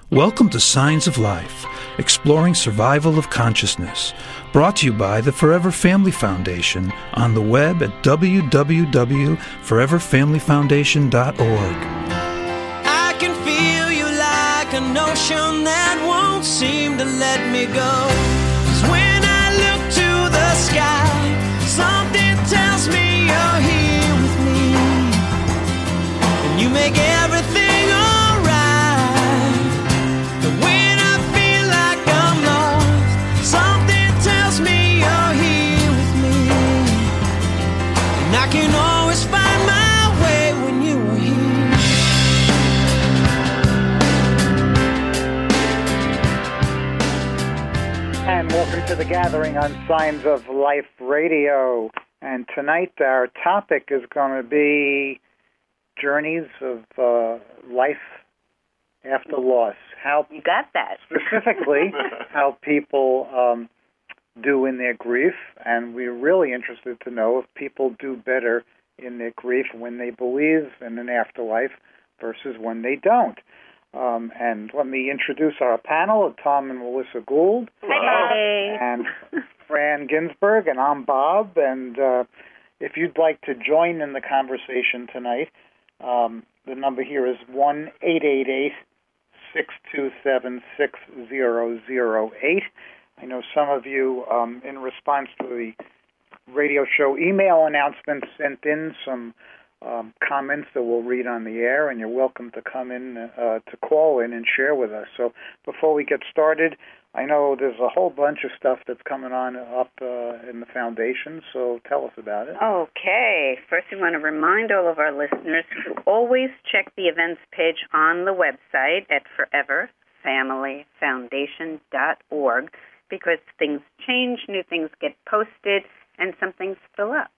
Welcome to Signs of Life, exploring survival of consciousness, brought to you by the Forever Family Foundation on the web at www.foreverfamilyfoundation.org. I can feel you like an ocean that won't seem to let me go. 'Cause when I look to the sky, something tells me you're here with me, and you make everything I can always find my way when you are here. And welcome to the gathering on Signs of Life Radio. And tonight our topic is going to be journeys of life after loss. How you got that. Specifically, how people do in their grief, and we're really interested to know if people do better in their grief when they believe in an afterlife versus when they don't. And let me introduce our panel, Tom and Melissa Gould. Hi. And Fran Ginsberg, and I'm Bob. And if you'd like to join in the conversation tonight, the number here is 1-888-627-6008. I know some of you, in response to the radio show email announcement, sent in some comments that we'll read on the air, and you're welcome to come in, to call in and share with us. So before we get started, I know there's a whole bunch of stuff that's coming on up in the foundation, so tell us about it. Okay. First, we want to remind all of our listeners to always check the events page on the website at foreverfamilyfoundation.org, because things change, new things get posted, and some things fill up.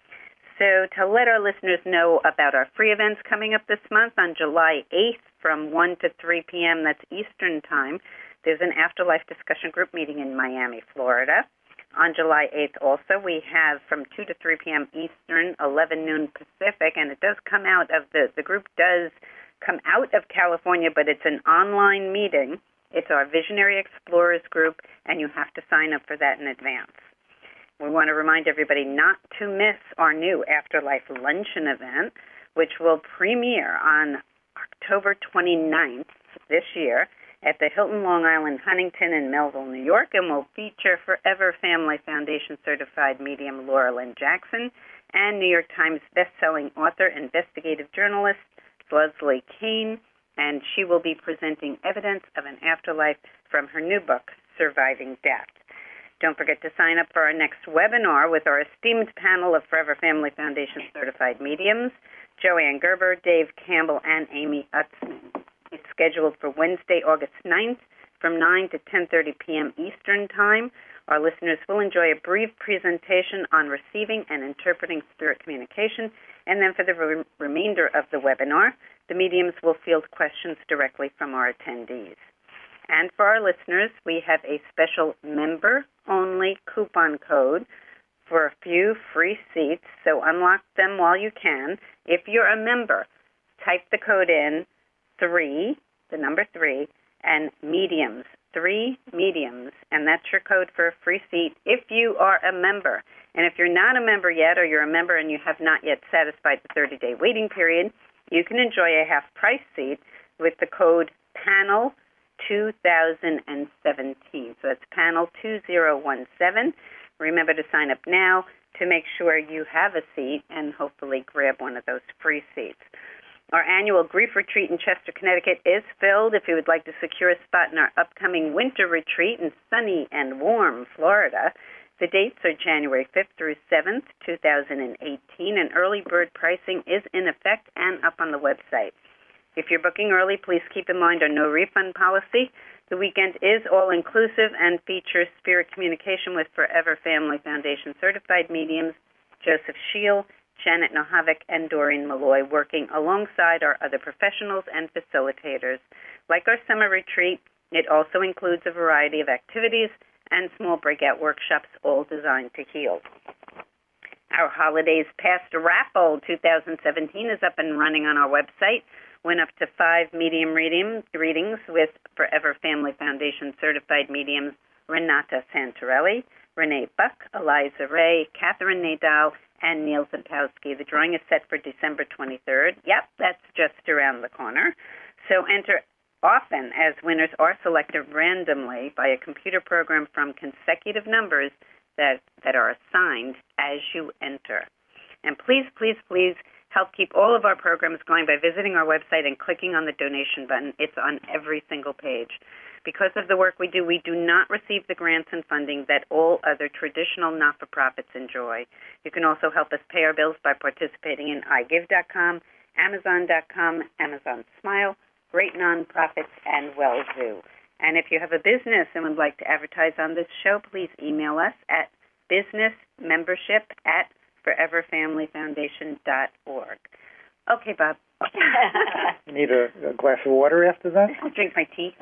So to let our listeners know about our free events coming up this month, on July 8th from 1 to 3 p.m., that's Eastern Time, there's an afterlife discussion group meeting in Miami, Florida. On July 8th also, we have from 2 to 3 p.m. Eastern, 11 noon Pacific, and it does come out of the group does come out of California, but it's an online meeting. It's our Visionary Explorers group, and you have to sign up for that in advance. We want to remind everybody not to miss our new Afterlife Luncheon event, which will premiere on October 29th this year at the Hilton Long Island Huntington in Melville, New York, and will feature Forever Family Foundation certified medium Laura Lynn Jackson and New York Times bestselling author, investigative journalist Leslie Kean, and she will be presenting evidence of an afterlife from her new book, Surviving Death. Don't forget to sign up for our next webinar with our esteemed panel of Forever Family Foundation certified mediums, Joanne Gerber, Dave Campbell, and Amy Utzman. It's scheduled for Wednesday, August 9th from 9 to 10:30 p.m. Eastern Time. Our listeners will enjoy a brief presentation on receiving and interpreting spirit communication, and then for the remainder of the webinar, the mediums will field questions directly from our attendees. And for our listeners, we have a special member-only coupon code for a few free seats, so unlock them while you can. If you're a member, type the code in 3, the number 3, and mediums, 3 mediums, and that's your code for a free seat if you are a member. And if you're not a member yet, or you're a member and you have not yet satisfied the 30-day waiting period, you can enjoy a half-price seat with the code PANEL 2017. So that's PANEL 2017. Remember to sign up now to make sure you have a seat and hopefully grab one of those free seats. Our annual grief retreat in Chester, Connecticut is filled. If you would like to secure a spot in our upcoming winter retreat in sunny and warm Florida, the dates are January 5th through 7th, 2018, and early bird pricing is in effect and up on the website. If you're booking early, please keep in mind our no refund policy. The weekend is all-inclusive and features spirit communication with Forever Family Foundation certified mediums Joseph Scheel, Janet Nohavik, and Doreen Malloy, working alongside our other professionals and facilitators. Like our summer retreat, it also includes a variety of activities and small breakout workshops, all designed to heal. Our Holidays Past Raffle 2017 is up and running on our website. win up to 5 medium readings with Forever Family Foundation certified mediums Renata Santorelli, Renee Buck, Eliza Ray, Catherine Nadal, and Neil Zapowski. The drawing is set for December 23rd. Yep, that's just around the corner. So enter often, as winners are selected randomly by a computer program from consecutive numbers that are assigned as you enter. And please, please, please help keep all of our programs going by visiting our website and clicking on the donation button. It's on every single page. Because of the work we do not receive the grants and funding that all other traditional not-for-profits enjoy. You can also help us pay our bills by participating in iGive.com, Amazon.com, Amazon Smile, Great Nonprofits, and WellZoo. And if you have a business and would like to advertise on this show, please email us at businessmembership@foreverfamilyfoundation.org. Okay, Bob. You need a glass of water after that? I'll drink my tea.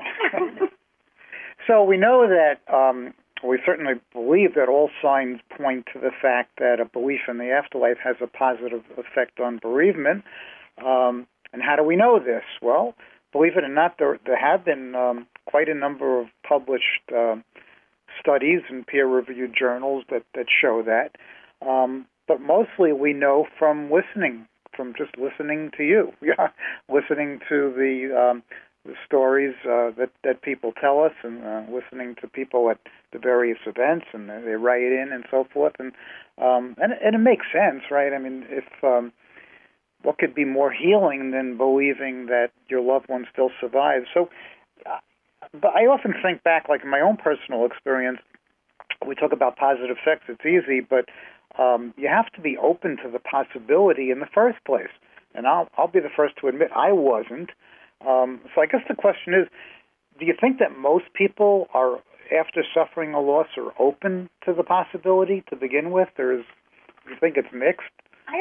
So we know that we certainly believe that all signs point to the fact that a belief in the afterlife has a positive effect on bereavement. And how do we know this? Well, believe it or not, there have been quite a number of published studies in peer-reviewed journals that show that. But mostly we know from listening, from just listening to you, listening to the stories that people tell us, and listening to people at the various events, and they write in and so forth, and it makes sense, right? I mean, if what could be more healing than believing that your loved one still survives? So, but I often think back, like in my own personal experience. We talk about positive effects; it's easy, but you have to be open to the possibility in the first place. And I'll be the first to admit I wasn't. So I guess the question is, do you think that most people are, after suffering a loss, are open to the possibility to begin with, or do you think it's mixed?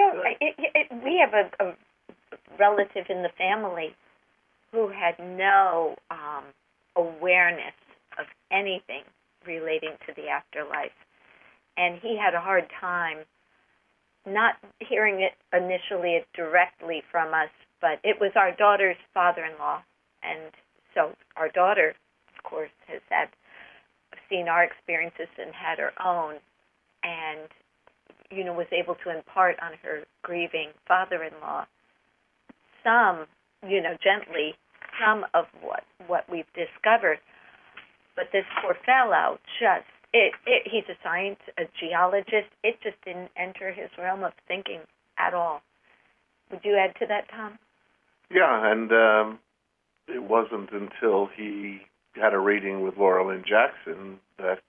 We have a relative in the family who had no awareness of anything relating to the afterlife. And he had a hard time not hearing it initially directly from us, but it was our daughter's father-in-law. And so our daughter, of course, has seen our experiences and had her own, and, was able to impart on her grieving father-in-law some, gently, some of what we've discovered. But this poor fellow he's a a geologist. It just didn't enter his realm of thinking at all. Would you add to that, Tom? Yeah, and it wasn't until he had a reading with Laura Lynn Jackson that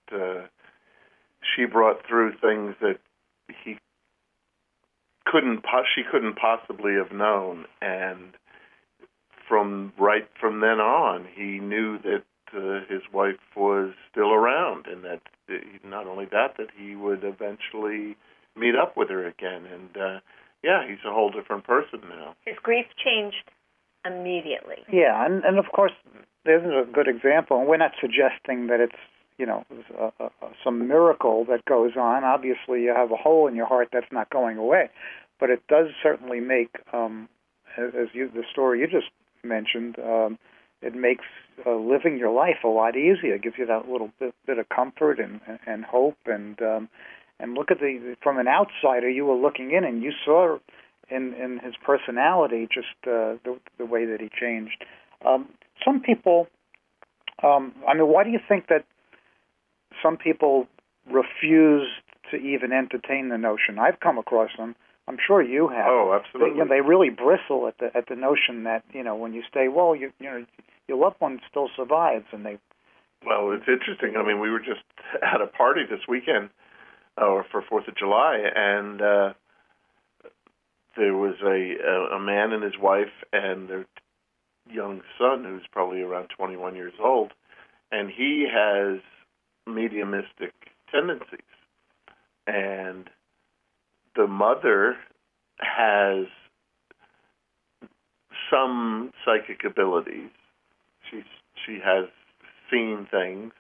she brought through things that she couldn't possibly have known, and from then on, he knew that his wife was still around, and that not only that he would eventually meet up with her again. And he's a whole different person now. His grief changed immediately. Yeah, and of course, there's a good example, and we're not suggesting that it's some miracle that goes on. Obviously, you have a hole in your heart that's not going away, but it does certainly make, the story you just mentioned, it makes living your life a lot easier. It gives you that little bit of comfort and hope. And look at from an outsider, you were looking in, and you saw in his personality just the way that he changed. Some people, why do you think that some people refuse to even entertain the notion? I've come across them. I'm sure you have. Oh, absolutely. They really bristle at the notion that when you say, well, your loved one still survives, and they. Well, it's interesting. I mean, we were just at a party this weekend, for 4th of July, and there was a man and his wife and their young son, who's probably around 21 years old, and he has mediumistic tendencies, and the mother has some psychic abilities. She has seen things,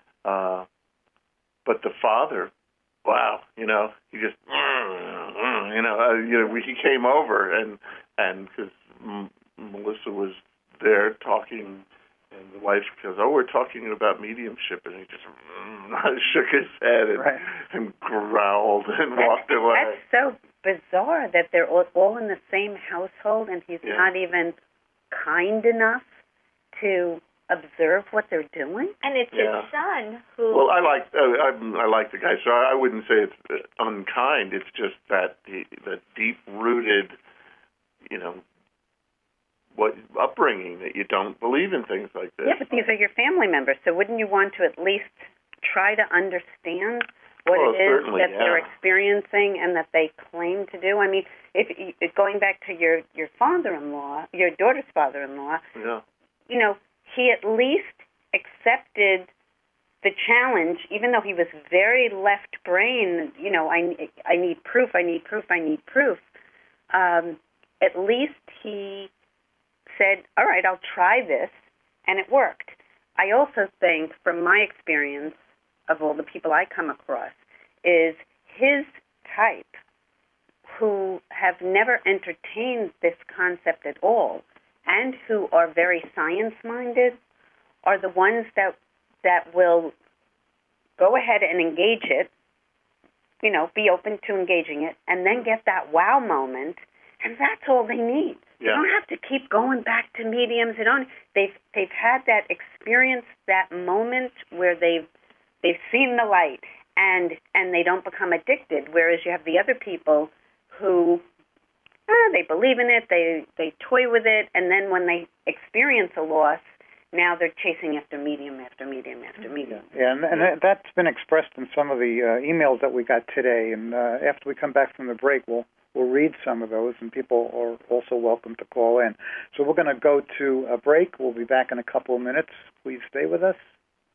but the father, wow, he just, he came over and because Melissa was there talking, and the wife goes, "Oh, we're talking about mediumship," and he just shook his head and growled and walked away. That's so bizarre that they're all in the same household, and he's not even kind enough to observe what they're doing. And it's his son who. Well, I like the guy, so I wouldn't say it's unkind. It's just that the deep-rooted, what upbringing that you don't believe in things like this. Yeah, but these are your family members, so wouldn't you want to at least try to understand what it is that they're experiencing and that they claim to do? I mean, if going back to your father-in-law, your daughter's father-in-law, he at least accepted the challenge, even though he was very left brain. I need proof. I need proof. I need proof. At least he said, "All right, I'll try this," and it worked. I also think, from my experience of all the people I come across, is his type who have never entertained this concept at all and who are very science-minded are the ones that will go ahead and engage it, be open to engaging it, and then get that wow moment, and that's all they need. Yeah. They don't have to keep going back to mediums. They've had that experience, that moment where they've seen the light, and they don't become addicted. Whereas you have the other people who they believe in it, they toy with it, and then when they experience a loss, now they're chasing after medium after medium after medium. Yeah, and that's been expressed in some of the emails that we got today. And after we come back from the break, we'll read some of those, and people are also welcome to call in. So we're going to go to a break. We'll be back in a couple of minutes. Please stay with us.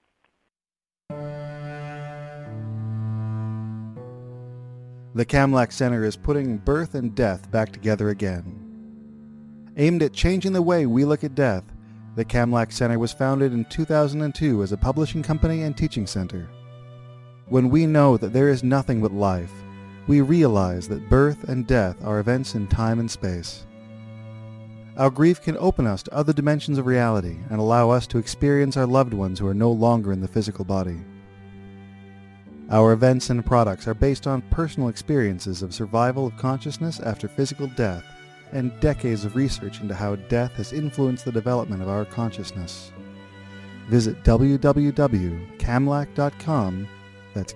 The Kamlach Center is putting birth and death back together again. Aimed at changing the way we look at death, the Kamlach Center was founded in 2002 as a publishing company and teaching center. When we know that there is nothing but life, we realize that birth and death are events in time and space. Our grief can open us to other dimensions of reality and allow us to experience our loved ones who are no longer in the physical body. Our events and products are based on personal experiences of survival of consciousness after physical death and decades of research into how death has influenced the development of our consciousness. Visit www.kamlach.com, that's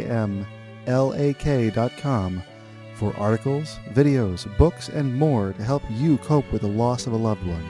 KAMLAK.com, for articles, videos, books, and more to help you cope with the loss of a loved one.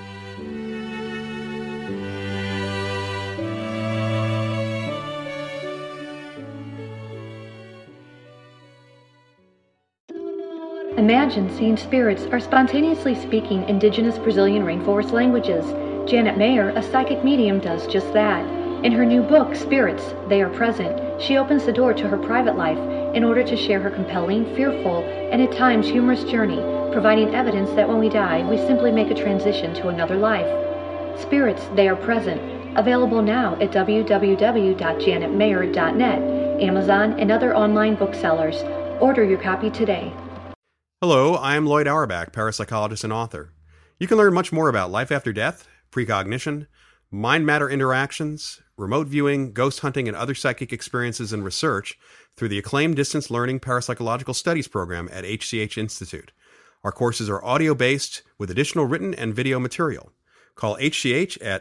Imagine seeing spirits are spontaneously speaking indigenous Brazilian rainforest languages. Janet Mayer, a psychic medium, does just that. In her new book, Spirits, They Are Present, she opens the door to her private life in order to share her compelling, fearful, and at times humorous journey, providing evidence that when we die, we simply make a transition to another life. Spirits, They Are Present, available now at www.janetmayer.net, Amazon, and other online booksellers. Order your copy today. Hello, I am Lloyd Auerbach, parapsychologist and author. You can learn much more about life after death, precognition, mind-matter interactions, remote viewing, ghost hunting, and other psychic experiences and research through the acclaimed Distance Learning Parapsychological Studies program at HCH Institute. Our courses are audio-based with additional written and video material. Call HCH at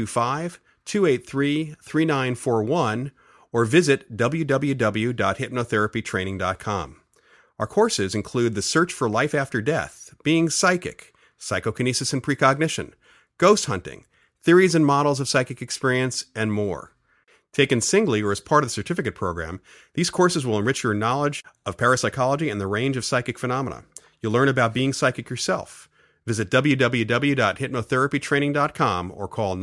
925-283-3941 or visit www.hypnotherapytraining.com. Our courses include The Search for Life After Death, Being Psychic, Psychokinesis and Precognition, Ghost Hunting, Theories and Models of Psychic Experience, and more. Taken singly or as part of the certificate program, these courses will enrich your knowledge of parapsychology and the range of psychic phenomena. You'll learn about being psychic yourself. Visit www.hypnotherapytraining.com or call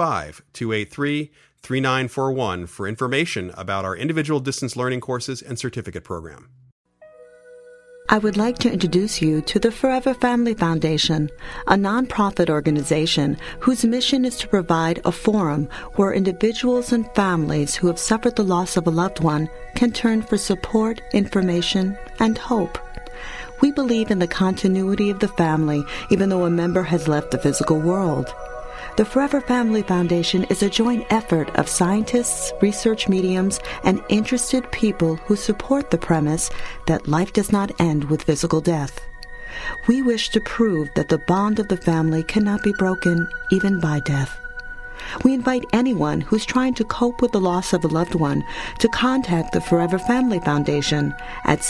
925-283-3941 for information about our individual distance learning courses and certificate program. I would like to introduce you to the Forever Family Foundation, a nonprofit organization whose mission is to provide a forum where individuals and families who have suffered the loss of a loved one can turn for support, information, and hope. We believe in the continuity of the family, even though a member has left the physical world. The Forever Family Foundation is a joint effort of scientists, research mediums, and interested people who support the premise that life does not end with physical death. We wish to prove that the bond of the family cannot be broken even by death. We invite anyone who's trying to cope with the loss of a loved one to contact the Forever Family Foundation at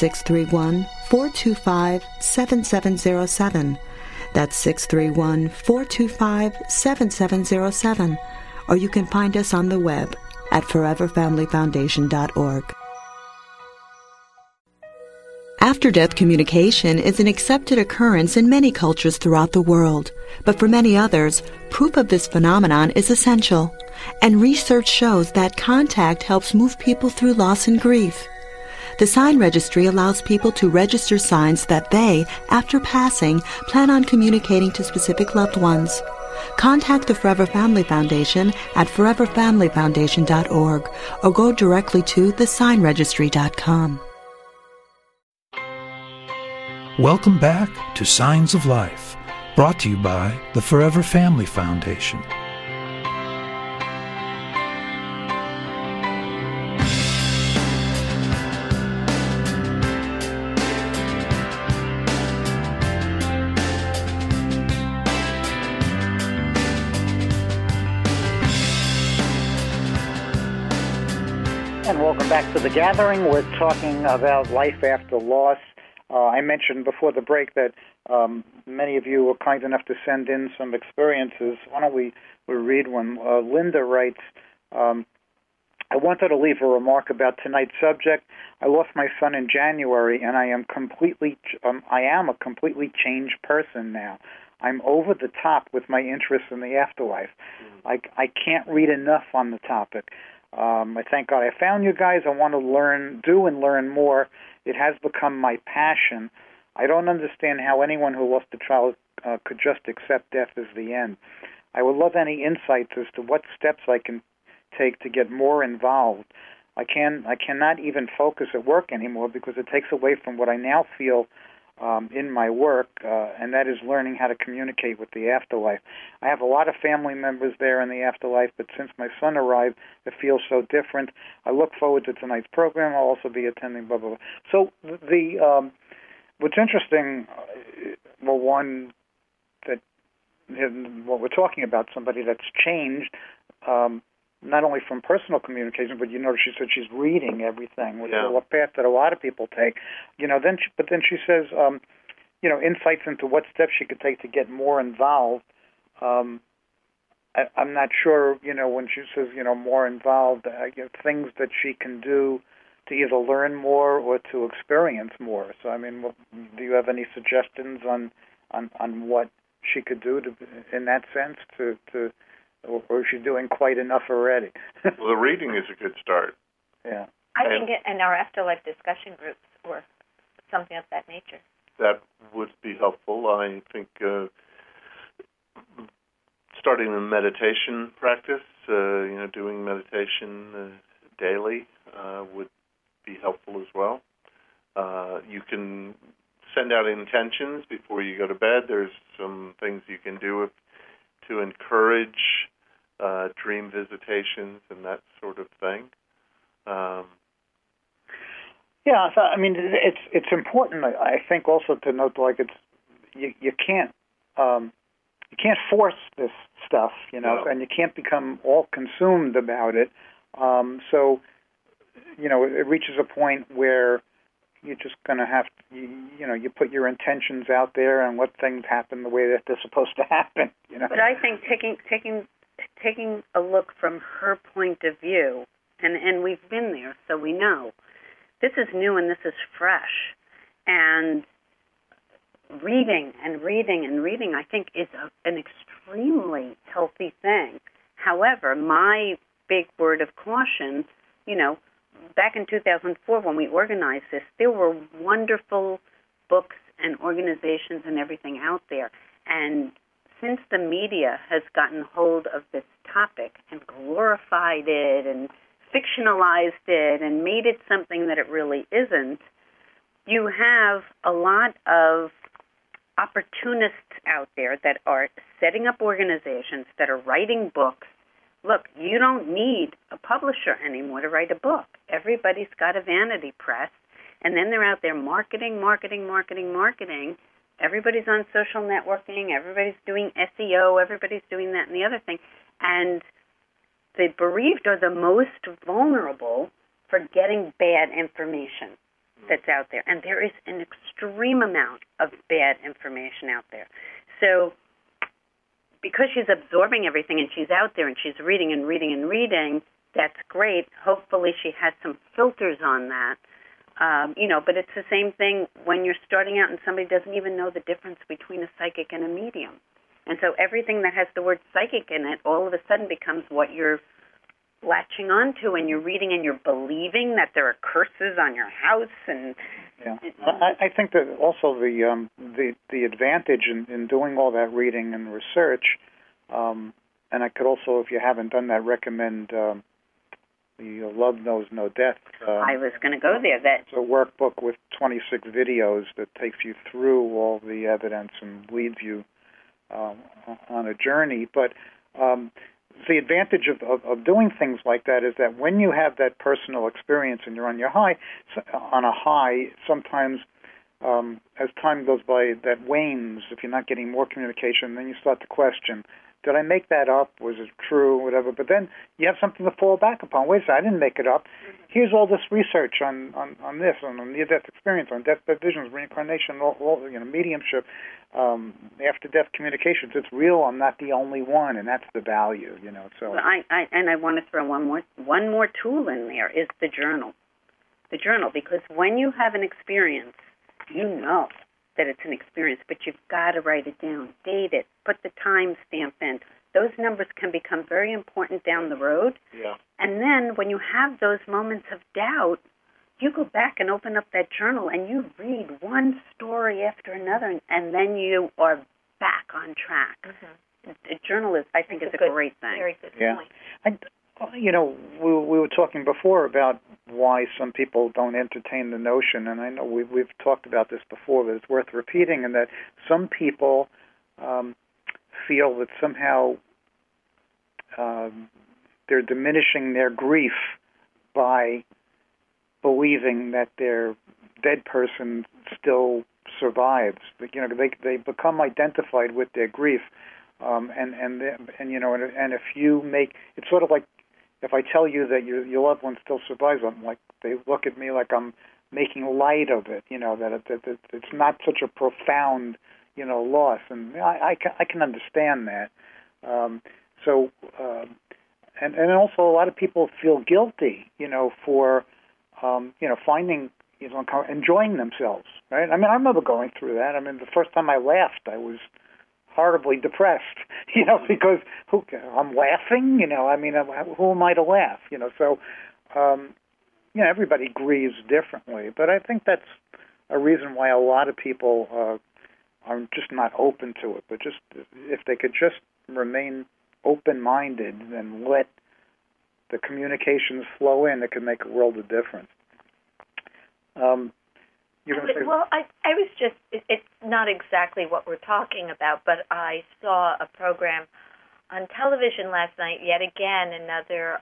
631-425-7707. That's 631-425-7707. Or you can find us on the web at foreverfamilyfoundation.org. After-death communication is an accepted occurrence in many cultures throughout the world, but for many others, proof of this phenomenon is essential, and research shows that contact helps move people through loss and grief. The Sign Registry allows people to register signs that they, after passing, plan on communicating to specific loved ones. Contact the Forever Family Foundation at foreverfamilyfoundation.org or go directly to thesignregistry.com. Welcome back to Signs of Life, brought to you by the Forever Family Foundation. And welcome back to The Gathering. We're talking about life after loss. I mentioned before the break that many of you were kind enough to send in some experiences. Why don't we read one? Linda writes, I wanted to leave a remark about tonight's subject. I lost my son in January, and I am a completely changed person now. I'm over the top with my interest in the afterlife. I can't read enough on the topic. I thank God I found you guys. I want to learn more. It has become my passion. I don't understand how anyone who lost a child could just accept death as the end. I would love any insights as to what steps I can take to get more involved. I cannot even focus at work anymore because it takes away from what I now feel in my work, and that is learning how to communicate with the afterlife. I have a lot of family members there in the afterlife, but since my son arrived, it feels so different. I look forward to tonight's program. I'll also be attending, blah, blah, blah. So what's interesting, well, one, that what we're talking about, somebody that's changed, not only from personal communication, but you notice she said she's reading everything, which is a path that a lot of people take. Then she says, insights into what steps she could take to get more involved. I'm not sure, when she says, more involved, things that she can do to either learn more or to experience more. So, do you have any suggestions on what she could do in that sense to or is she doing quite enough already? Well, the reading is a good start. Yeah. I think in our afterlife discussion groups or something of that nature. That would be helpful. I think starting a meditation practice, doing meditation daily would be helpful as well. You can send out intentions before you go to bed. There's some things you can do to encourage dream visitations and that sort of thing. It's important. I think also to note, you can't force this stuff, and you can't become all consumed about it. So, it reaches a point where you're just going to have to, you put your intentions out there and let things happen the way that they're supposed to happen. But I think taking a look from her point of view, and we've been there, so we know. This is new and this is fresh. And reading, I think, is an extremely healthy thing. However, my big word of caution, back in 2004 when we organized this, there were wonderful books and organizations and everything out there. And since the media has gotten hold of this topic and glorified it and fictionalized it and made it something that it really isn't, you have a lot of opportunists out there that are setting up organizations, that are writing books. Look, you don't need a publisher anymore to write a book. Everybody's got a vanity press, and then they're out there marketing. Everybody's on social networking. Everybody's doing SEO. Everybody's doing that and the other thing. And the bereaved are the most vulnerable for getting bad information that's out there. And there is an extreme amount of bad information out there. So because she's absorbing everything and she's out there and she's reading, that's great. Hopefully she has some filters on that. But it's the same thing when you're starting out and somebody doesn't even know the difference between a psychic and a medium. And so everything that has the word psychic in it all of a sudden becomes what you're latching onto, and you're reading and you're believing that there are curses on your house. And I think that also the advantage in doing all that reading and research, and I could also, if you haven't done that, recommend the Love Knows No Death. I was going to go there. It's a workbook with 26 videos that takes you through all the evidence and leads you on a journey. But the advantage of doing things like that is that when you have that personal experience and you're on a high, sometimes as time goes by, that wanes. If you're not getting more communication, then you start to question, did I make that up? Was it true? Whatever. But then you have something to fall back upon. Wait a second, I didn't make it up. Here's all this research on this, on near-death experience, on deathbed visions, reincarnation, all mediumship, after-death communications. It's real. I'm not the only one, and that's the value. So. Well, I want to throw one more tool in there is the journal. The journal, because when you have an experience, you know that it's an experience, but you've got to write it down, date it, put the time stamp in. Those numbers can become very important down the road. Yeah. And then when you have those moments of doubt, you go back and open up that journal and you read one story after another, and then you are back on track. Mm-hmm. The journal is, I think, is a great thing. Very good point. We were talking before about why some people don't entertain the notion, and I know we've talked about this before, but it's worth repeating, and that some people feel that somehow they're diminishing their grief by believing that their dead person still survives. They become identified with their grief, and if you make it's sort of like, if I tell you that your loved one still survives, they look at me like I'm making light of it. That it's not such a profound, loss, and I can understand that. And also a lot of people feel guilty, for finding, enjoying themselves, right? I mean, I remember going through that. I mean, the first time I laughed, I was horribly depressed, because I'm laughing, I mean, who am I to laugh, So, everybody grieves differently, but I think that's a reason why a lot of people are just not open to it. But just if they could just remain open-minded and let the communications flow in, it could make a world of difference. I was just, it's not exactly what we're talking about, but I saw a program on television last night, yet again, another,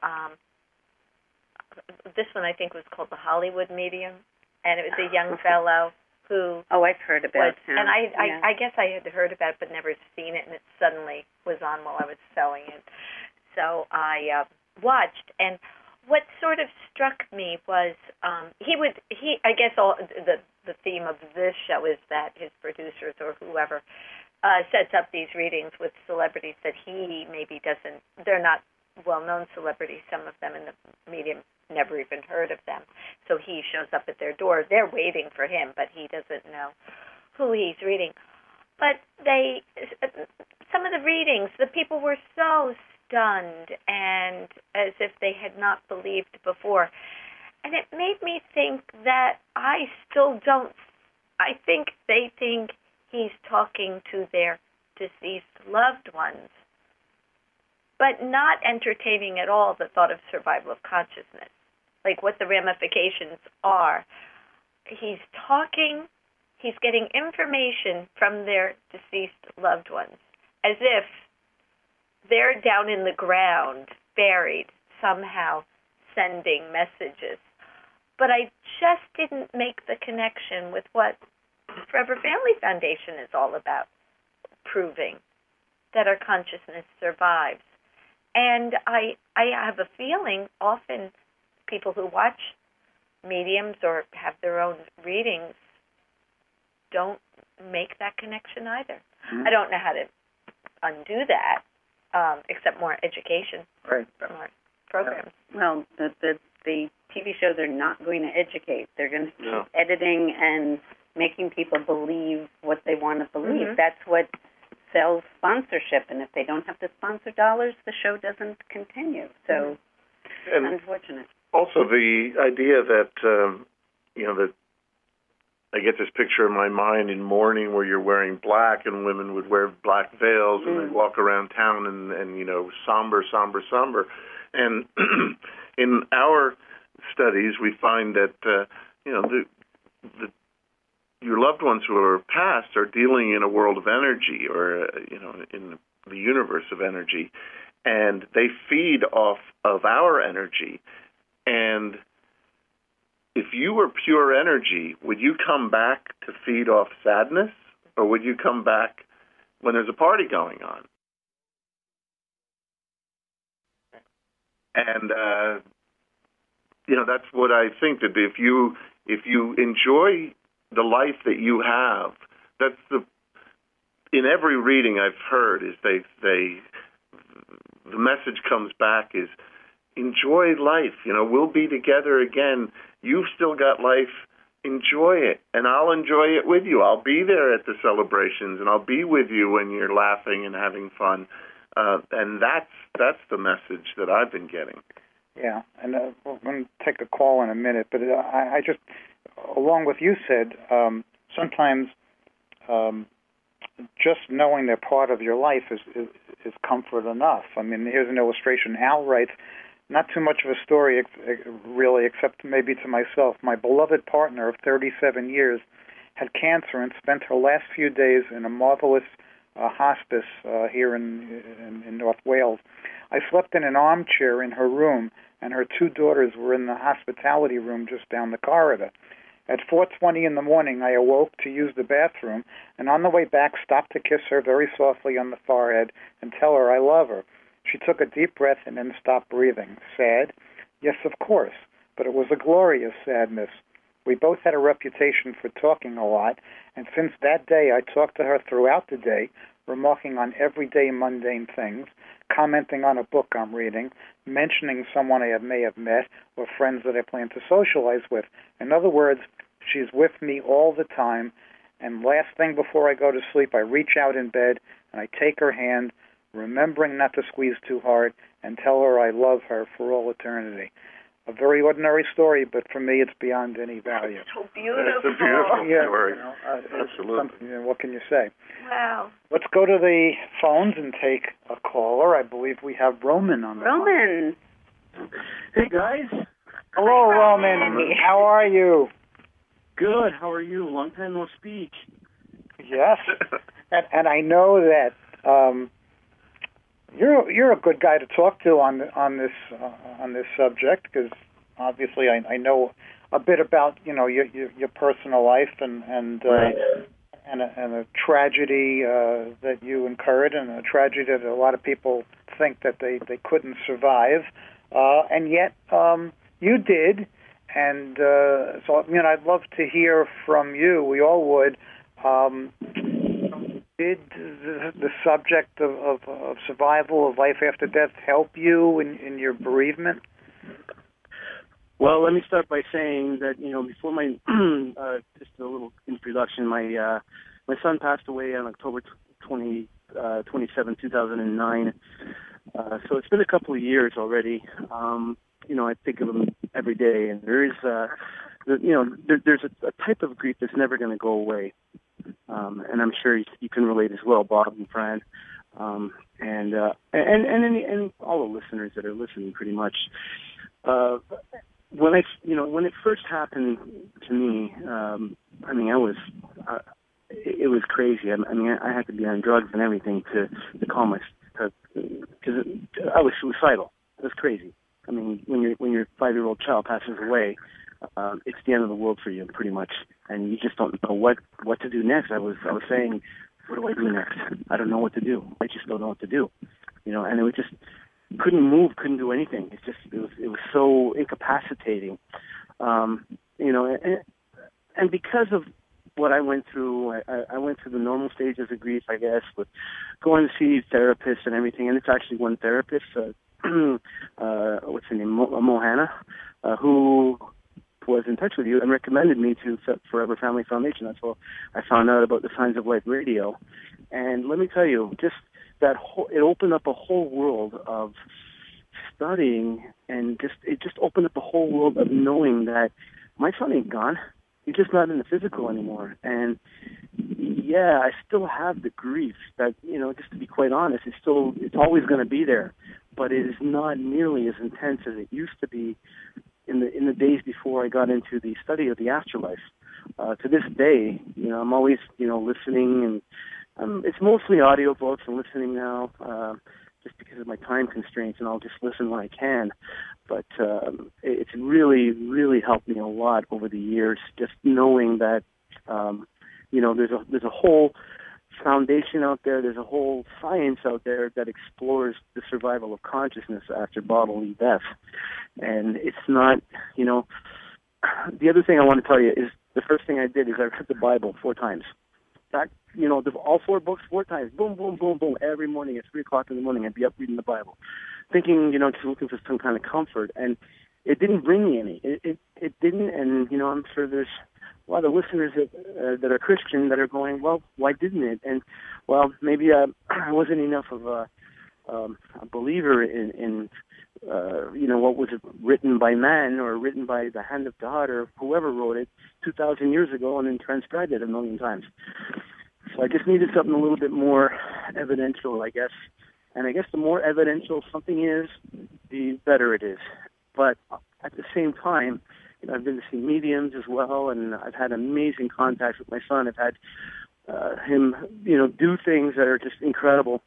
this one I think was called The Hollywood Medium, and it was a young fellow who... Oh, I've heard about him. And I guess I had heard about it but never seen it, and it suddenly was on while I was sewing it. So I watched, and what sort of struck me was I guess the theme of this show is that his producers or whoever sets up these readings with celebrities that he maybe doesn't, they're not well-known celebrities, some of them in the medium never even heard of them. So he shows up at their door. They're waiting for him, but he doesn't know who he's reading. But some of the readings, the people were so stunned and as if they had not believed before. And it made me think that I think they think he's talking to their deceased loved ones, but not entertaining at all the thought of survival of consciousness, like what the ramifications are. he's talking, he's getting information from their deceased loved ones, as if they're down in the ground, buried, somehow sending messages. But I just didn't make the connection with what Forever Family Foundation is all about, proving that our consciousness survives. And I have a feeling often people who watch mediums or have their own readings don't make that connection either. I don't know how to undo that, except more education, right, more programs. Well, the TV shows are not going to educate. They're going to keep editing and making people believe what they want to believe. That's what sells sponsorship, and if they don't have the sponsor dollars, the show doesn't continue. So it's unfortunate. Also, the idea that that I get this picture in my mind in mourning where you're wearing black and women would wear black veils and they walk around town and somber. And in our studies, we find that your loved ones who are passed are dealing in a world of energy, or in the universe of energy, and they feed off of our energy. And if you were pure energy, would you come back to feed off sadness, or would you come back when there's a party going on? And that's what I think, that if you enjoy the life that you have, in every reading I've heard is the message comes back is enjoy life. We'll be together again. You've still got life. Enjoy it, and I'll enjoy it with you. I'll be there at the celebrations, and I'll be with you when you're laughing and having fun. And that's the message that I've been getting. Yeah, and we're going to take a call in a minute, but I just, along with you said, sometimes just knowing they're part of your life is comfort enough. I mean, here's an illustration. Al writes, not too much of a story, really, except maybe to myself. My beloved partner of 37 years had cancer and spent her last few days in a marvelous hospice here in North Wales. I slept in an armchair in her room, and her two daughters were in the hospitality room just down the corridor. At 4:20 in the morning, I awoke to use the bathroom, and on the way back stopped to kiss her very softly on the forehead and tell her I love her. She took a deep breath and then stopped breathing. Sad? Yes, of course, but it was a glorious sadness. We both had a reputation for talking a lot, and since that day I talked to her throughout the day, remarking on everyday mundane things, commenting on a book I'm reading, mentioning someone I may have met, or friends that I plan to socialize with. In other words, she's with me all the time, and last thing before I go to sleep, I reach out in bed and I take her hand, remembering not to squeeze too hard, and tell her I love her for all eternity. A very ordinary story, but for me it's beyond any value. It's so beautiful. It's a beautiful story. Absolutely. What can you say? Wow. Let's go to the phones and take a caller. I believe we have Roman on the phone. Hey, guys. Hello, Roman. How are you? Good. How are you? Long time no speak. Yes. and I know that you're a good guy to talk to on this subject, because obviously I know a bit about your personal life and right. and a tragedy that you incurred, and a tragedy that a lot of people think that they couldn't survive, and yet you did. And so I'd love to hear from you. We all would. Did the subject of survival, of life after death, help you in your bereavement? Well, let me start by saying that, before my, just a little introduction, my son passed away on October 27, 2009. So it's been a couple of years already. I think of him every day, and there is, there's a type of grief that's never going to go away. And I'm sure you can relate as well, Bob and Fran, and all the listeners that are listening, pretty much. when it first happened to me, I mean, it was crazy. I mean, I had to be on drugs and everything to calm myself, because I was suicidal. It was crazy. I mean, when your 5-year-old child passes away, it's the end of the world for you, pretty much, and you just don't know what to do next. I was saying, what do I do next? I don't know what to do. I just don't know what to do, and it was just couldn't move, couldn't do anything. It was so incapacitating, and because of what I went through, I went through the normal stages of grief, I guess, with going to see therapists and everything. And it's actually one therapist, what's her name, Mohana, who was in touch with you and recommended me to Forever Family Foundation. That's how I found out about the Signs of Life radio. And let me tell you, just that it opened up a whole world of studying, and it just opened up a whole world of knowing that my son ain't gone. He's just not in the physical anymore. And yeah, I still have the grief that, just to be quite honest, it's always going to be there, but it is not nearly as intense as it used to be in the days before I got into the study of the afterlife. To this day, I'm always, listening, and it's mostly audiobooks and listening now, just because of my time constraints, and I'll just listen when I can. But it's really, really helped me a lot over the years, just knowing that, there's a whole foundation out there, there's a whole science out there that explores the survival of consciousness after bodily death. And it's not, the other thing I want to tell you is the first thing I did is I read the Bible 4 times. Back, all 4 books 4 times. Boom, boom, boom, boom. Every morning at 3 o'clock in the morning, I'd be up reading the Bible, thinking, just looking for some kind of comfort. And it didn't bring me any. It didn't. And, I'm sure there's a lot of listeners that are Christian that are going, well, why didn't it? And, well, maybe I wasn't enough of a believer in what was written by man or written by the hand of God or whoever wrote it 2,000 years ago and then transcribed it 1,000,000 times. So I just needed something a little bit more evidential, I guess. And I guess the more evidential something is, the better it is. But at the same time, I've been to see mediums as well, and I've had amazing contacts with my son. I've had him, do things that are just incredible.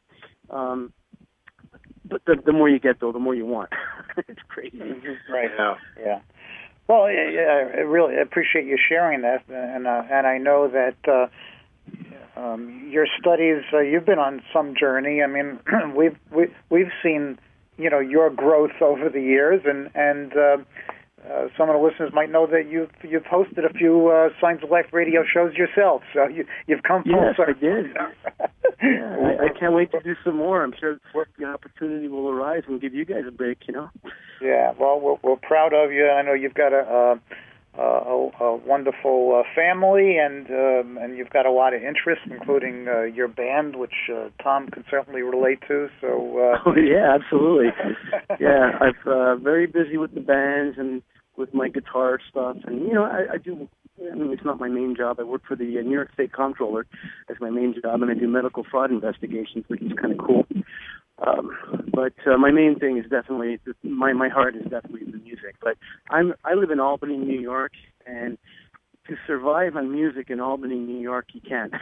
But the more you get, though, the more you want. It's crazy. Right. Yeah. Well, I really appreciate you sharing that, and I know that your studies, you've been on some journey. I mean, we've seen, your growth over the years, and some of the listeners might know that you've hosted a few Signs of Life radio shows yourself. So you've come full circle. Yes, I did. Yeah, I can't wait to do some more. I'm sure the opportunity will arise and give you guys a break. Yeah. Well, we're proud of you. I know you've got a wonderful family, and you've got a lot of interests, including your band, which Tom can certainly relate to. So. Oh yeah, absolutely. Yeah, I'm very busy with the bands and with my guitar stuff, and I do. I mean, it's not my main job. I work for the New York State Comptroller as my main job, and I do medical fraud investigations, which is kind of cool. But my main thing is definitely my heart is definitely the music. But I live in Albany, New York, and to survive on music in Albany, New York, you can't.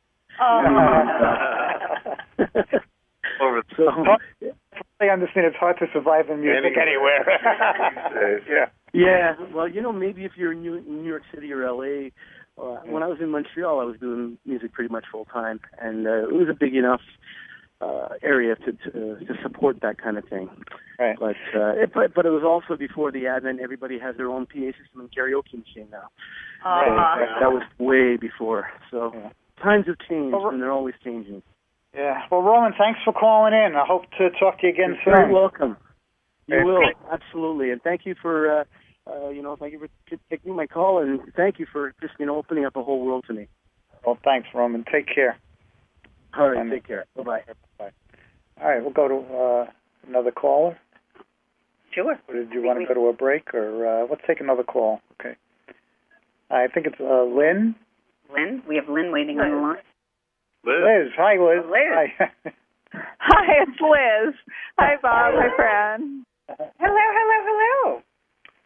So I understand it's hard to survive in music anywhere. Yeah. Yeah. Well, maybe if you're in New York City or LA. When I was in Montreal, I was doing music pretty much full time, and it was a big enough area to support that kind of thing. Right. But it was also before the advent. Everybody has their own PA system and karaoke machine now. That was way before. So times have changed, and they're always changing. Yeah. Well, Roman, thanks for calling in. I hope to talk to you again soon. You're very welcome. You will, absolutely. And thank you for, thank you for taking my call, and thank you for just, opening up a whole world to me. Well, thanks, Roman. Take care. All right, take care. Bye-bye. Bye. All right, we'll go to another caller. Sure. Or did you want to go to a break, or let's take another call? Okay. I think it's Lynn. Lynn? We have Lynn waiting on the line. Liz. Hi, Liz. Liz. Hi. Hi, it's Liz. Hi, Bob. Hi, Fran. Hello. So,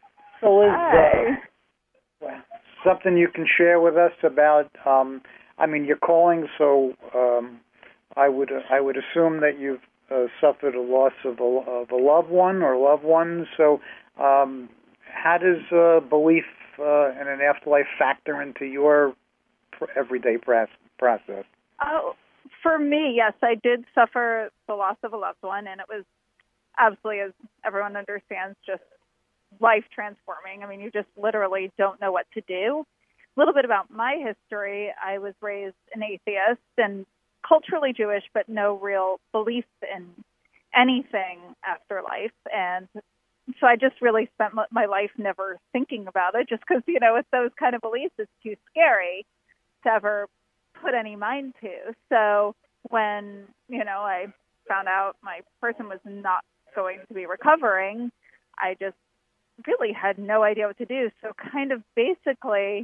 Liz, something you can share with us about? You're calling, so I would assume that you've suffered a loss of a loved one or loved ones. So, how does belief in an afterlife factor into your everyday process? Oh, for me, yes, I did suffer the loss of a loved one, and it was absolutely, as everyone understands, just life transforming. You just literally don't know what to do. A little bit about my history. I was raised an atheist and culturally Jewish, but no real belief in anything after life. And so I just really spent my life never thinking about it, just because, with those kind of beliefs, it's too scary to ever put any mind to. So when, I found out my person was not going to be recovering, I just really had no idea what to do. So kind of basically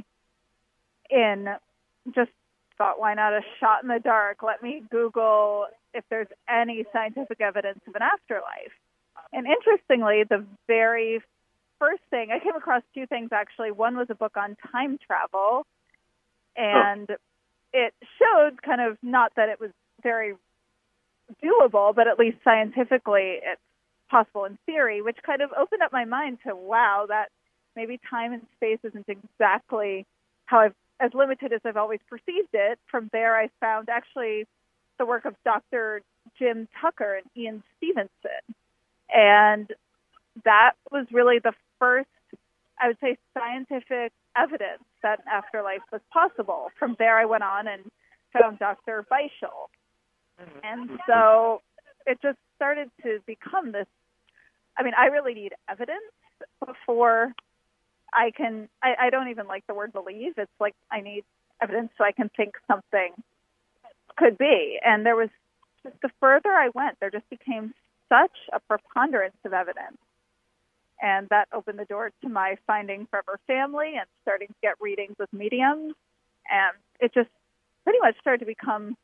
just thought, why not a shot in the dark? Let me Google if there's any scientific evidence of an afterlife. And interestingly, the very first thing, I came across two things actually. One was a book on time travel, and it showed kind of, not that it was very doable, but at least scientifically it's possible in theory, which kind of opened up my mind to, wow, that maybe time and space isn't exactly as limited as I've always perceived it. From there, I found actually the work of Dr. Jim Tucker and Ian Stevenson. And that was really the first, I would say, scientific evidence that an afterlife was possible. From there, I went on and found Dr. Beischel. And so it just started to become this, I really need evidence before I don't even like the word believe. It's like I need evidence so I can think something could be. And there was just, the further I went, there just became such a preponderance of evidence. And that opened the door to my finding Forever Family and starting to get readings with mediums. And it just pretty much started to become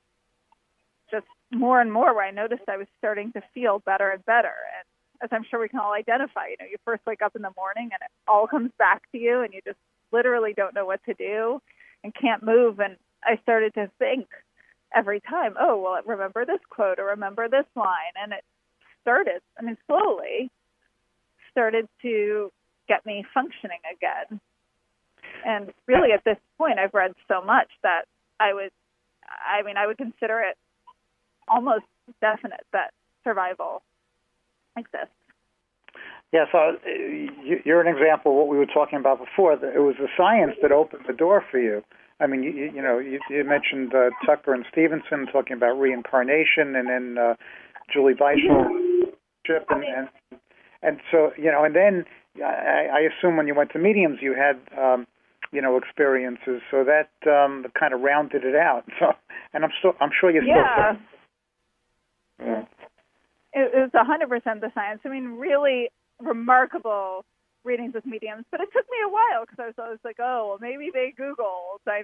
just more and more where I noticed I was starting to feel better and better. And as I'm sure we can all identify, you first wake up in the morning and it all comes back to you and you just literally don't know what to do and can't move. And I started to think every time, oh, well, remember this quote or remember this line. And it started, slowly started to get me functioning again. And really at this point, I've read so much that I would consider it almost definite that survival exists. Yeah, so you're an example of what we were talking about before. It was the science that opened the door for you. You mentioned Tucker and Stevenson talking about reincarnation, and then Julie Beischel, and so and then I assume when you went to mediums, you had experiences, so that kind of rounded it out. So, and I'm sure you still. Yeah. It was 100% the science. Really remarkable readings with mediums, but it took me a while because I was always like, oh, well, maybe they Googled. I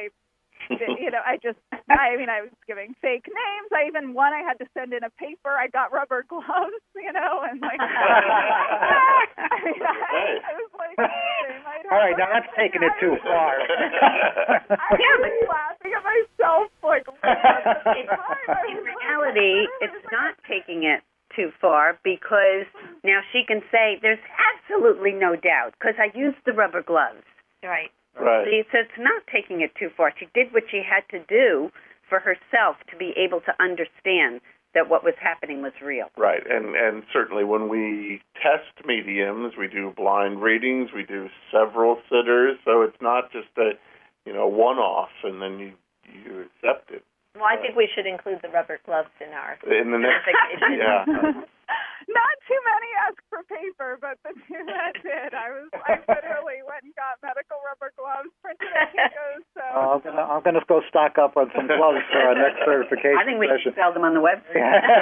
was giving fake names. I had to send in a paper. I got rubber gloves, and like, I was like, they might have. All right, now that's taking it too far. I was laughing at myself, like, in reality, it's not taking it too far, because now she can say there's absolutely no doubt because I used the rubber gloves. Right. Right. See, so it's not taking it too far. She did what she had to do for herself to be able to understand that what was happening was real. Right, and certainly when we test mediums, we do blind readings, we do several sitters, so it's not just a one-off and then you accept it. Well, I think we should include the rubber gloves in the next. Yeah. Not too many asked for paper, but the two that did, I literally went and got medical rubber gloves, printed at Kinko's. So I'm gonna go stock up on some gloves for our next certification. I think we should sell them on the website.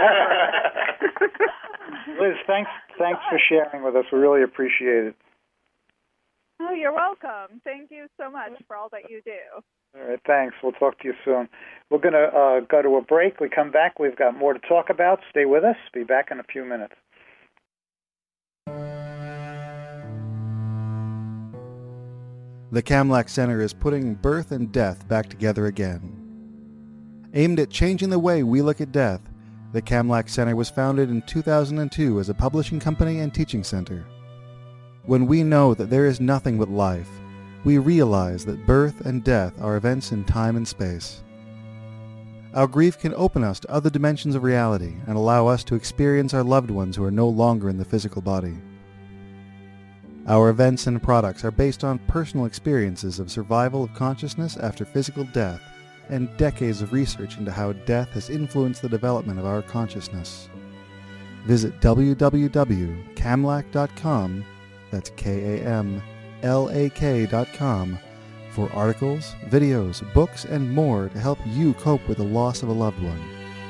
Liz, thanks for sharing with us. We really appreciate it. Oh, you're welcome. Thank you so much for all that you do. All right, thanks. We'll talk to you soon. We're going to go to a break. We come back. We've got more to talk about. Stay with us. Be back in a few minutes. The Kamlach Center is putting birth and death back together again. Aimed at changing the way we look at death, the Kamlach Center was founded in 2002 as a publishing company and teaching center. When we know that there is nothing but life, we realize that birth and death are events in time and space. Our grief can open us to other dimensions of reality and allow us to experience our loved ones who are no longer in the physical body. Our events and products are based on personal experiences of survival of consciousness after physical death and decades of research into how death has influenced the development of our consciousness. Visit www.kamlach.com, that's KAMLAK.com, for articles, videos, books, and more to help you cope with the loss of a loved one.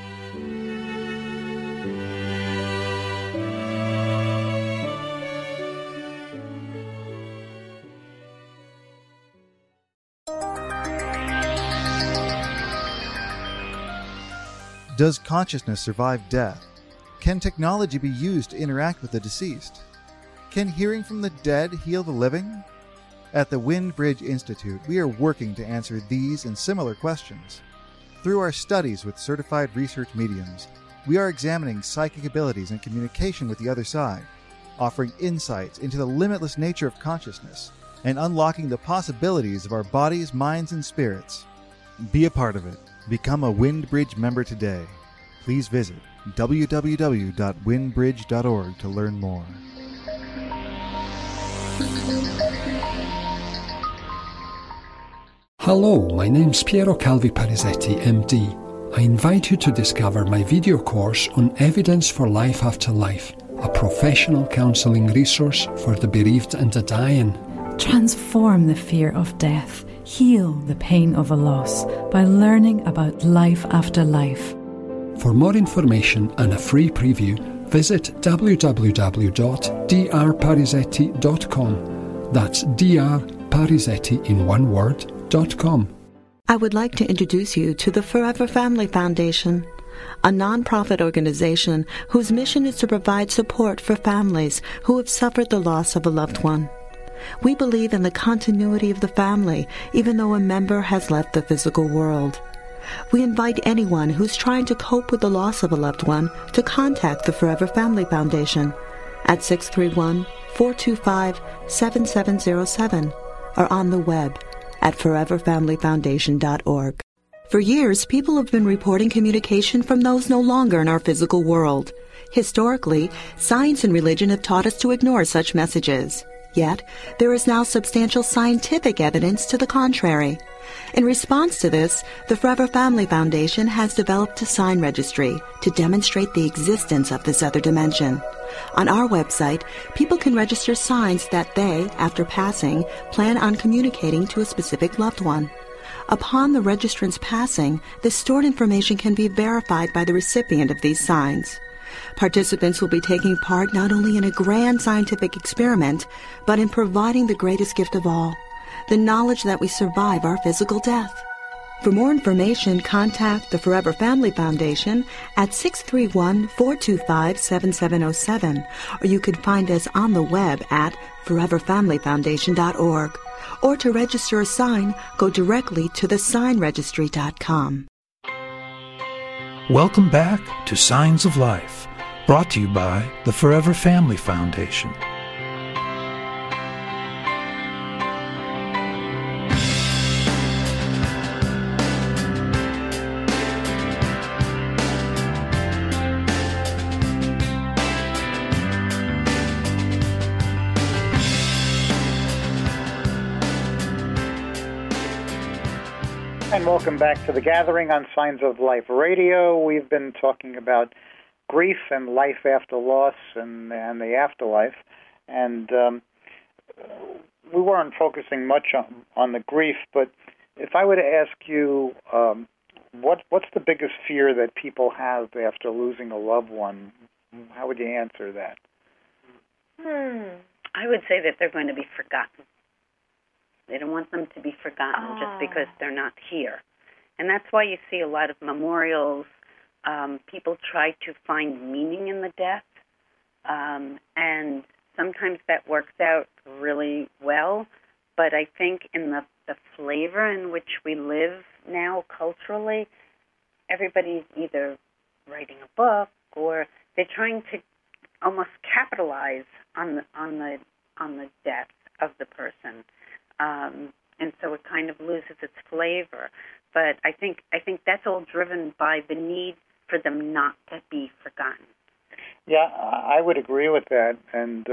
Does consciousness survive death? Can technology be used to interact with the deceased? Can hearing from the dead heal the living? At the Wind Bridge Institute, we are working to answer these and similar questions. Through our studies with certified research mediums, we are examining psychic abilities and communication with the other side, offering insights into the limitless nature of consciousness, and unlocking the possibilities of our bodies, minds, and spirits. Be a part of it. Become a Wind Bridge member today. Please visit www.windbridge.org to learn more. Hello, my name's Piero Calvi Parisetti, MD. I invite you to discover my video course on Evidence for Life After Life, a professional counselling resource for the bereaved and the dying. Transform the fear of death, heal the pain of a loss by learning about life after life. For more information and a free preview, visit www.drparisetti.com. That's drparisetti in one word, .com. I would like to introduce you to the Forever Family Foundation, a non-profit organization whose mission is to provide support for families who have suffered the loss of a loved one. We believe in the continuity of the family, even though a member has left the physical world. We invite anyone who's trying to cope with the loss of a loved one to contact the Forever Family Foundation at 631-425-7707 or on the web at foreverfamilyfoundation.org. For years, people have been reporting communication from those no longer in our physical world. Historically, science and religion have taught us to ignore such messages. Yet, there is now substantial scientific evidence to the contrary. In response to this, the Forever Family Foundation has developed a sign registry to demonstrate the existence of this other dimension. On our website, people can register signs that they, after passing, plan on communicating to a specific loved one. Upon the registrant's passing, the stored information can be verified by the recipient of these signs. Participants will be taking part not only in a grand scientific experiment, but in providing the greatest gift of all, the knowledge that we survive our physical death. For more information, contact the Forever Family Foundation at 631-425-7707, or you can find us on the web at foreverfamilyfoundation.org. Or to register a sign, go directly to thesignregistry.com. Welcome back to Signs of Life, brought to you by the Forever Family Foundation. And welcome back to The Gathering on Signs of Life Radio. We've been talking about grief and life after loss and the afterlife. And we weren't focusing much on the grief, but if I were to ask you, what's the biggest fear that people have after losing a loved one, how would you answer that? I would say that they're going to be forgotten. They don't want them to be forgotten just because they're not here. And that's why you see a lot of memorials. People try to find meaning in the death, and sometimes that works out really well, But I think in the flavor in which we live now culturally, everybody's either writing a book or they're trying to almost capitalize on the death of the person, and so it kind of loses its flavor. But I think that's all driven by the need for them not to be forgotten. Yeah, I would agree with that. And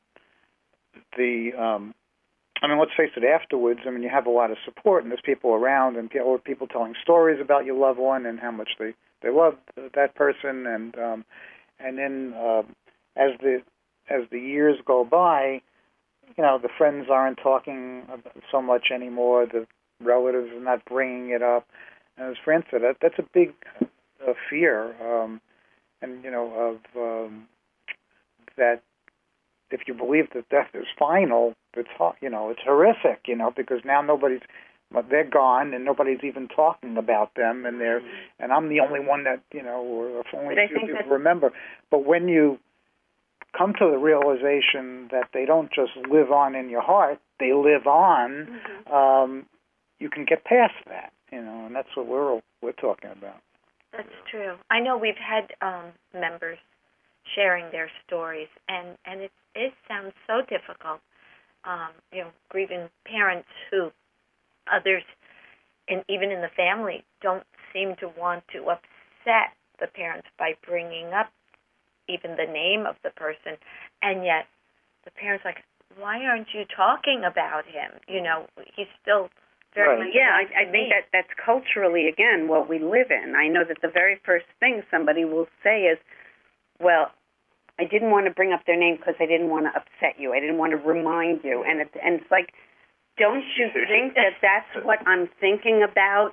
I mean, let's face it, afterwards, I mean, you have a lot of support, and there's people around, and people telling stories about your loved one and how much they loved that person, and then as the years go by, you know, the friends aren't talking so much anymore. The relatives are not bringing it up, and as Fran said, that's a big fear, and you know, of that. If you believe that death is final, it's horrific, you know, because now they're gone and nobody's even talking about them, and I'm the only one that, you know, or only a few people remember. But when you come to the realization that they don't just live on in your heart, they live on, you can get past that, you know, and that's what we're talking about. That's true. I know we've had members sharing their stories, and it sounds so difficult. You know, grieving parents who others, even in the family, don't seem to want to upset the parents by bringing up even the name of the person, and yet the parents are like, why aren't you talking about him? You know, he's still very much. Yeah, I think that's culturally, again, what we live in. I know that the very first thing somebody will say is, well, I didn't want to bring up their name because I didn't want to upset you. I didn't want to remind you. And it's like, don't you think that that's what I'm thinking about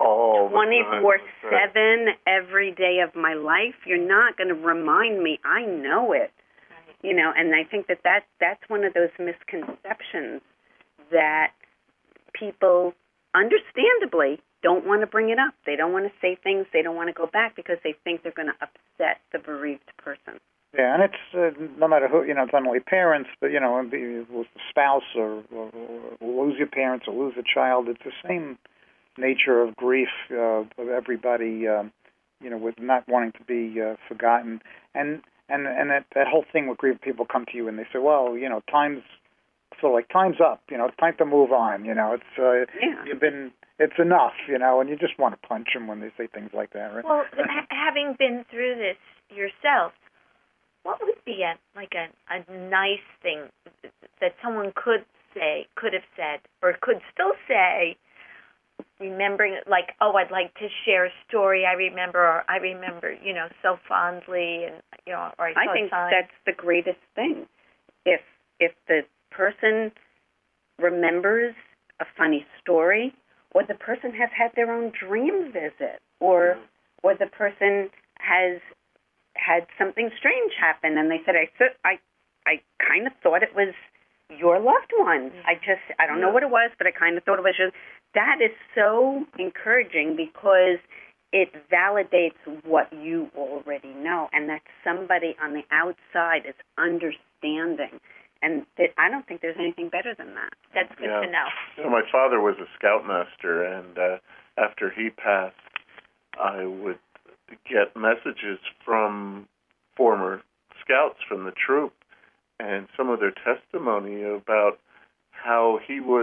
24/7 every day of my life? You're not going to remind me. I know it. You know, and I think that's one of those misconceptions that people, understandably, don't want to bring it up. They don't want to say things. They don't want to go back because they think they're going to upset the bereaved person. Yeah, and it's no matter who, you know, it's not only parents, but, you know, with the spouse or lose your parents or lose a child. It's the same nature of grief of everybody, you know, with not wanting to be forgotten. And that whole thing with grief, people come to you and they say, well, you know, time's up, you know, it's time to move on, you know, it's enough, you know, and you just want to punch them when they say things like that, right? Well, having been through this yourself, what would be a nice thing that someone could have said, or could still say, remembering, like, oh, I'd like to share a story I remember, you know, so fondly, and, you know, or I think that's the greatest thing. If the person remembers a funny story, or the person has had their own dream visit, or the person has had something strange happen, and they said, I kind of thought it was your loved one. I don't know what it was, but I kind of thought it was yours. That is so encouraging because it validates what you already know, and that somebody on the outside is understanding. And I don't think there's anything better than that. That's good to know. You know, my father was a scoutmaster, and after he passed, I would get messages from former scouts from the troop and some of their testimony about how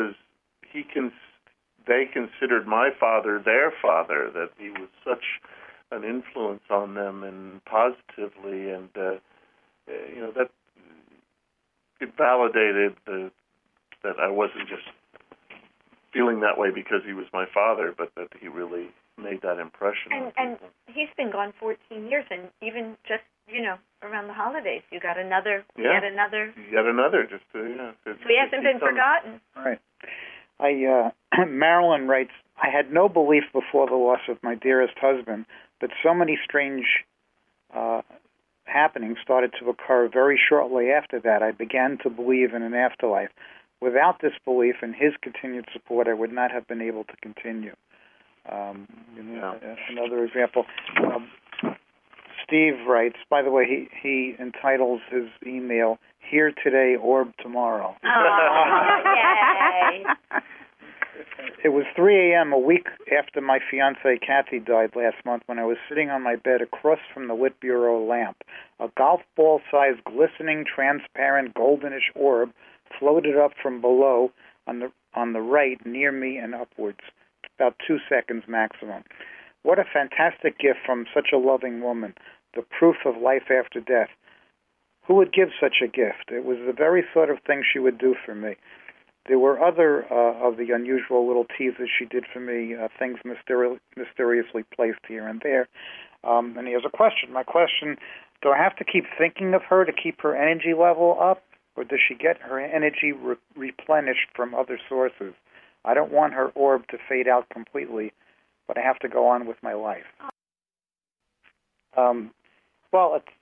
they considered my father their father, that he was such an influence on them and positively, and you know, that it validated that I wasn't just feeling that way because he was my father, but that he really made that impression. And he's been gone 14 years, and even just, you know, around the holidays, you got another, yet another, just to, so he hasn't been forgotten. Right. Marilyn writes, I had no belief before the loss of my dearest husband, but so many strange happenings started to occur very shortly after that. I began to believe in an afterlife. Without this belief and his continued support, I would not have been able to continue. Another example, Steve writes, by the way, he entitles his email, Here Today, Orb Tomorrow. Yay. It was 3 a.m. a week after my fiancée Kathy died last month when I was sitting on my bed across from the lit bureau lamp. A golf ball-sized, glistening, transparent, goldenish orb floated up from below on the right near me and upwards, about 2 seconds maximum. What a fantastic gift from such a loving woman, the proof of life after death. Who would give such a gift? It was the very sort of thing she would do for me. There were other of the unusual little teases she did for me, things mysteriously placed here and there. And he has a question. My question, do I have to keep thinking of her to keep her energy level up, or does she get her energy replenished from other sources? I don't want her orb to fade out completely, but I have to go on with my life. Well, it's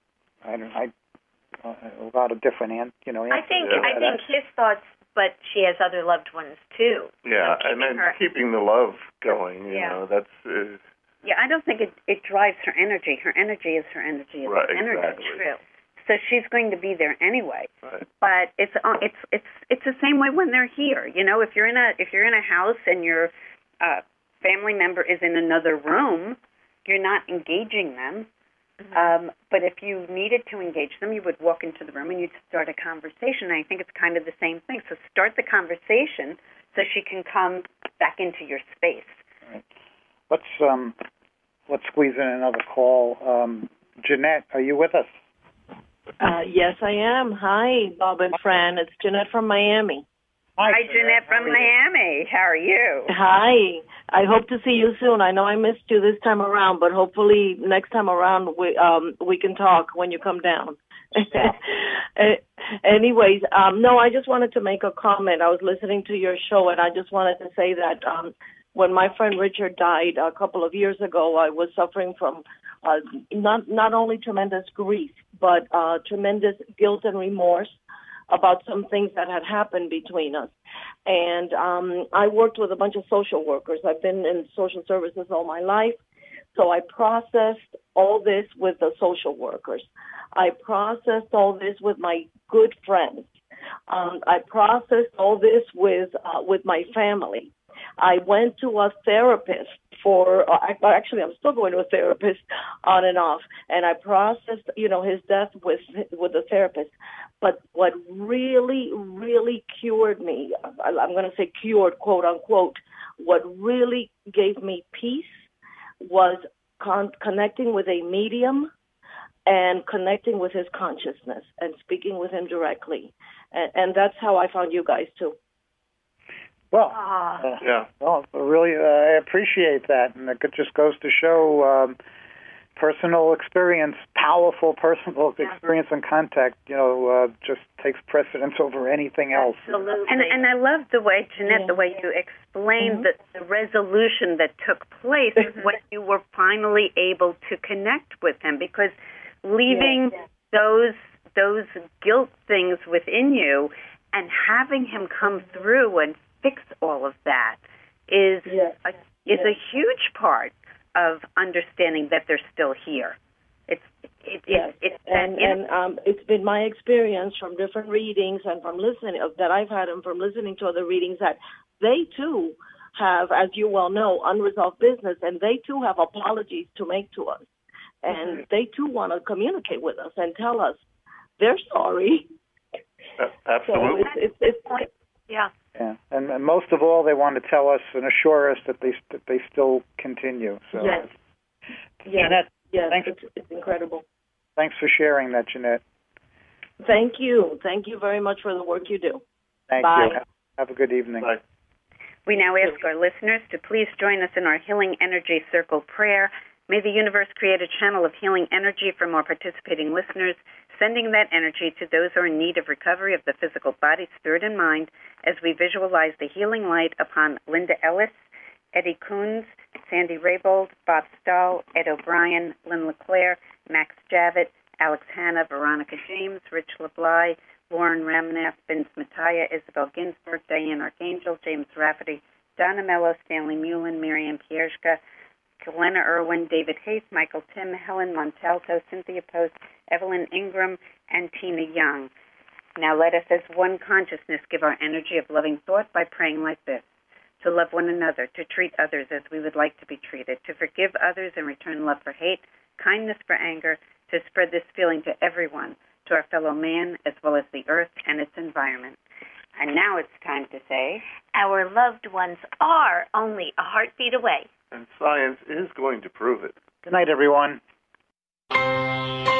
a lot of different answers. I think his thoughts, but she has other loved ones too. Yeah, and then keeping the love going. You know, that's. Yeah, I don't think it drives her energy. Her energy is her energy. It's right, energy. Exactly. True. So she's going to be there anyway. Right. But it's the same way when they're here. You know, if you're in a house and your family member is in another room, you're not engaging them. Mm-hmm. But if you needed to engage them, you would walk into the room and you'd start a conversation. And I think it's kind of the same thing. So start the conversation so she can come back into your space. Right. Let's squeeze in another call. Jeanette, are you with us? Yes, I am. Hi, Bob and Fran. It's Jeanette from Miami. Hi, Jeanette from Miami. How are you? Hi. I hope to see you soon. I know I missed you this time around, but hopefully next time around we can talk when you come down. Anyways, no, I just wanted to make a comment. I was listening to your show, and I just wanted to say that when my friend Richard died a couple of years ago, I was suffering from not only tremendous grief, but tremendous guilt and remorse about some things that had happened between us. And I worked with a bunch of social workers. I've been in social services all my life. So I processed all this with the social workers. I processed all this with my good friends. I processed all this with my family. I went to a therapist actually I'm still going to a therapist on and off, and I processed, his death with the therapist. But what really, really cured me, I'm going to say cured, quote unquote, what really gave me peace was connecting with a medium and connecting with his consciousness and speaking with him directly. And that's how I found you guys too. Well, well, really, I appreciate that, and it just goes to show personal experience, powerful personal experience and contact, just takes precedence over anything else. Absolutely. And I love the way, Jeanette, the way you explained the resolution that took place when you were finally able to connect with him, because leaving those guilt things within you and having him come through and fix all of that is a huge part of understanding that they're still here. It's been my experience from different readings and from listening that I've had and from listening to other readings that they too have, as you well know, unresolved business, and they too have apologies to make to us, and they too want to communicate with us and tell us they're sorry. Absolutely. So Yeah, and most of all, they want to tell us and assure us that they still continue. So, Jeanette, it's incredible. Thanks for sharing that, Jeanette. Thank you very much for the work you do. Thank Bye. you. Have a good evening. Bye. We now ask our listeners to please join us in our Healing Energy Circle prayer. May the universe create a channel of healing energy for more participating listeners, sending that energy to those who are in need of recovery of the physical body, spirit, and mind, as we visualize the healing light upon Linda Ellis, Eddie Coons, Sandy Raybold, Bob Stahl, Ed O'Brien, Lynn LeClaire, Max Javits, Alex Hanna, Veronica James, Rich LeBly, Lauren Ramnath, Vince Mattia, Isabel Ginsberg, Diane Archangel, James Rafferty, Donna Mello, Stanley Mullen, Miriam Pierzka, Glenna Irwin, David Hayes, Michael Tim, Helen Montalto, Cynthia Post, Evelyn Ingram, and Tina Young. Now let us as one consciousness give our energy of loving thought by praying like this: to love one another, to treat others as we would like to be treated, to forgive others and return love for hate, kindness for anger, to spread this feeling to everyone, to our fellow man as well as the earth and its environment. And now it's time to say, our loved ones are only a heartbeat away. And science is going to prove it. Good night, everyone.